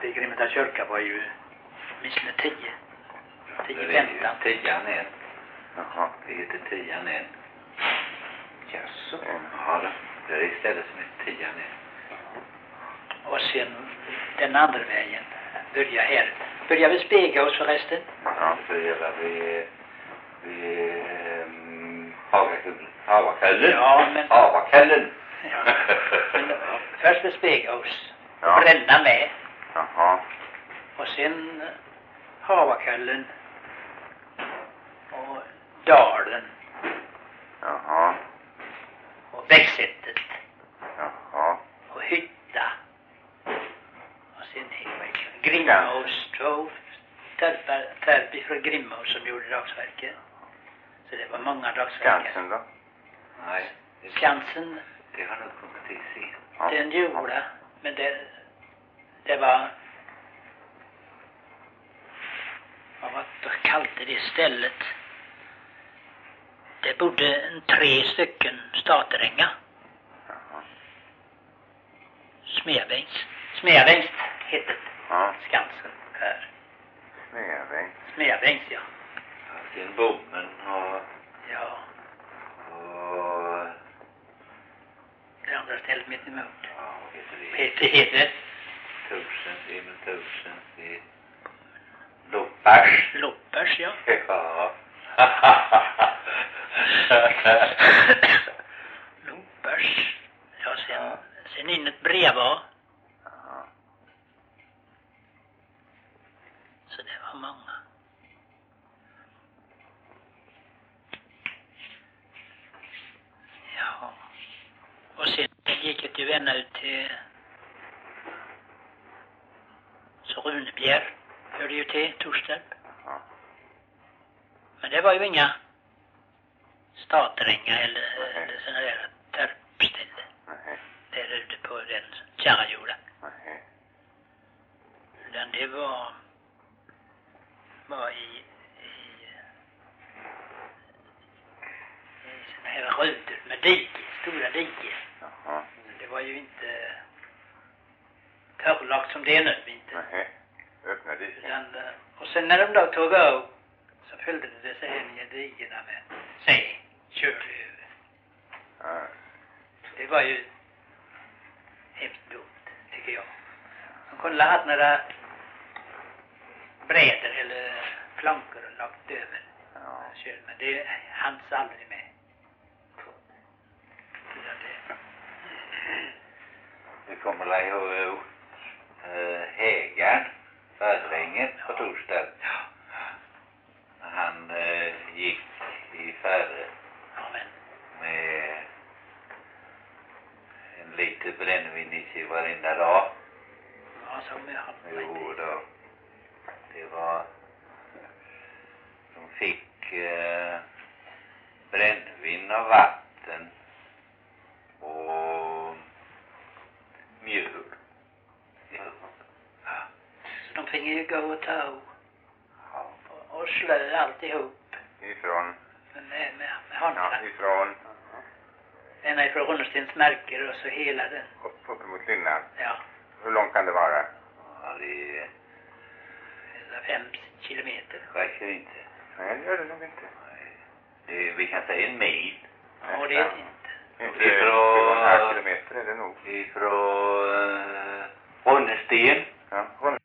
i Grimheta kyrka var ju åtminstone 10-15. 10 ner. Jaha, det heter 10 ner. Jaså? Ja, det är istället som heter 10 ner. Och sen den andra vägen börjar här. Börjar vi Spegås förresten? Ja, så gör vi Havakallen. Ja, men... Havakallen. Ja. Men först vid Spegås. Ja. Bränna med. Jaha. Och sen Havakallen. Och Dalen. Jaha. Och Växsättet. Jaha. Och Hytta. Och sen Grimmås. 2 terper från Grimmås som gjorde dagsverket. Så det var många dagsverken. Skansen då? Nej. Skansen. Det har nog kommit till sen. Ja. Den gjorde. Men det var... Vad kallade det stället? Det bodde 3 stycken stateränga. Smedbängs hette det. Ja. Skansen här. Smedbängs, ja. Sen Bommen och... Ja. Och... Det andra stället mitt emot. Ja, vad heter det? Peter heter Emil Tusen, det... Loppers, ja. Ja. Loppers. Ja, sen in ett Breva. Ja. Så det var många. Ja. Och sen gick jag till vänner ut till så Runebjer. Hörde ju till Torstorp. Ja. Men det var ju inga stateränga eller sådana där terpställen. Nej. Där ute på den kärrajorden. Nej. Utan det var i sådana här rutor med dike, stora dike. Jaha. Det var ju inte törrlagt som det är nu, inte. Nej. Öppna diken. Och sen när de då tog av så följde det sig här ner dikerna med sig, körde över. Ja. Det var ju hemskt dumt, tycker jag. De kunde ha haft några brädor eller plankor och lagt över. Ja. Men det hanns aldrig med. Vi kommer att ihåg Hägern, Färdringen på torsdag. Ja. Han gick i färre Amen. med en liter brännvin i sig varenda dag. Ja, som jag har. Jo då. Det var... De fick brännvin och vatten och mjöl. Ja. Så de fick ju gå och ta Ja. och slö alltihop. Ifrån? Med handen. Ja, ifrån? Ända ifrån Runnerstens märker och så hela den. Upp mot Lynnan? Ja. Hur långt kan det vara? Ja, det är... 5 kilometer. Räcker inte. Nej, det gör det nog inte. Nej. Vi kan säga en mil. Ja, det är det inte. Inte 7,5 kilometer är det nog. Ifrån Ronnesten. Ja,